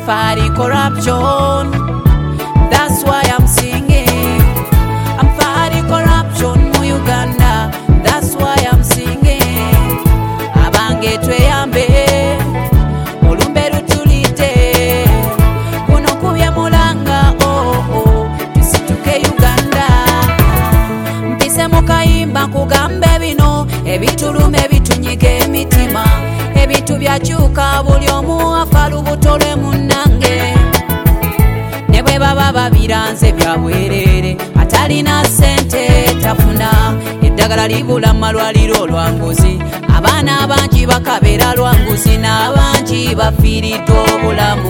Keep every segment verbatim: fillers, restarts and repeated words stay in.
fighting corruption. That's why I'm singing. I'm fighting corruption mu Uganda. That's why I'm singing. Abange tweyambe olumbe lutulite kuno kubye mulanga oh oh tusituke Uganda. Mpise mukayimba kugambe bino ebitulume bitunyige emitima ebintu byakyuka buli omu afa lubutole munnange ne bwe baba babiranze byabwerere atalina sente tafuna eddagala libula malwaliro olwanguzi abaana abangi bakabera lwanguzi n'abangi bafiiridde obulamu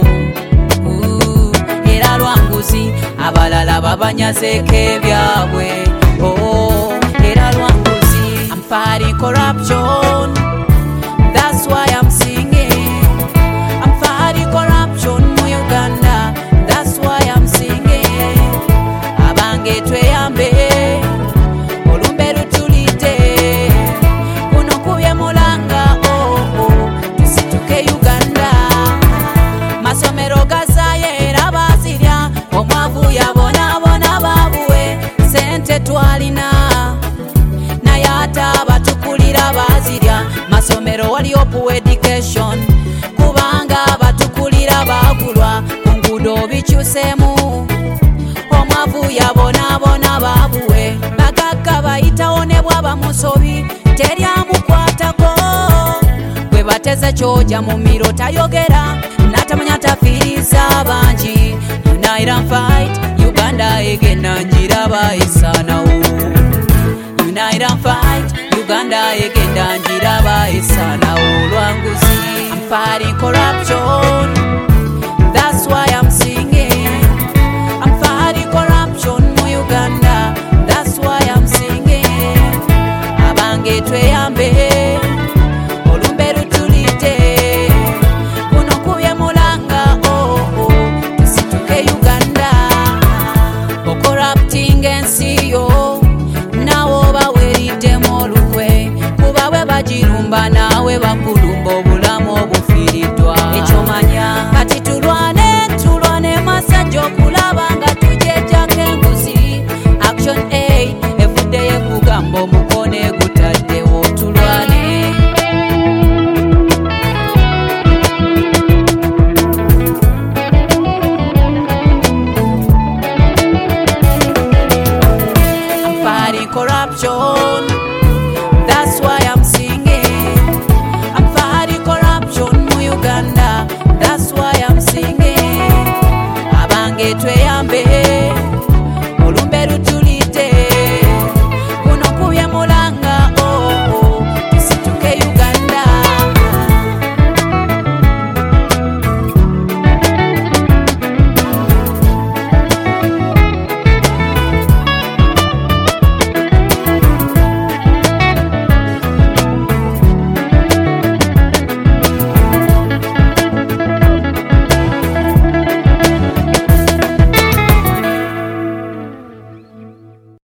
era lwanguzi abalala babanyazeeko ebyabwe oh, era lwanguzi. I'm fighting corruption. That's why I'm singing. I'm fighting corruption mu Uganda. That's why I'm singing. Abange tweyambe olumbe lutulite kuno kubye mulanga oh oh tusituke Uganda. Masomero gazaye era bazirya omwavu yabonabona babuwe sente twalina naye ate abatukulira bazirya. Masomero wali opu education kubanga abatukulira bagulwa kungudo bikyusemu omwavu yabonabona babuwe bagagga bayitawo ne bwaba musobi teryamukwatako bwe bateze kyoja mu miro tayogera natamanya tafiiriza bangi. Unite and fight Uganda egenda njiraba esanawo. Unite and fight Uganda egenda njiraba esanawo lwanguzi. I'm fighting corruption. That's why I'm singing. I'm fighting corruption mu Uganda. That's why I'm singing. Abange tweyambe olumbe lutulite kuno kubye mulanga oh oh tusituke Uganda. Okorapting ensi yo nawo baweriddemu olukwe kuba bwe bagirumba nawe bakulumba obulamu obufiiriddwa. Ekyomanya kati tulwane tulwane masajja okulaba nga tujejjako enguzi. Action aid evuddeyo ekugamba omukono egutaddewo tulwane. I'm fighting corruption.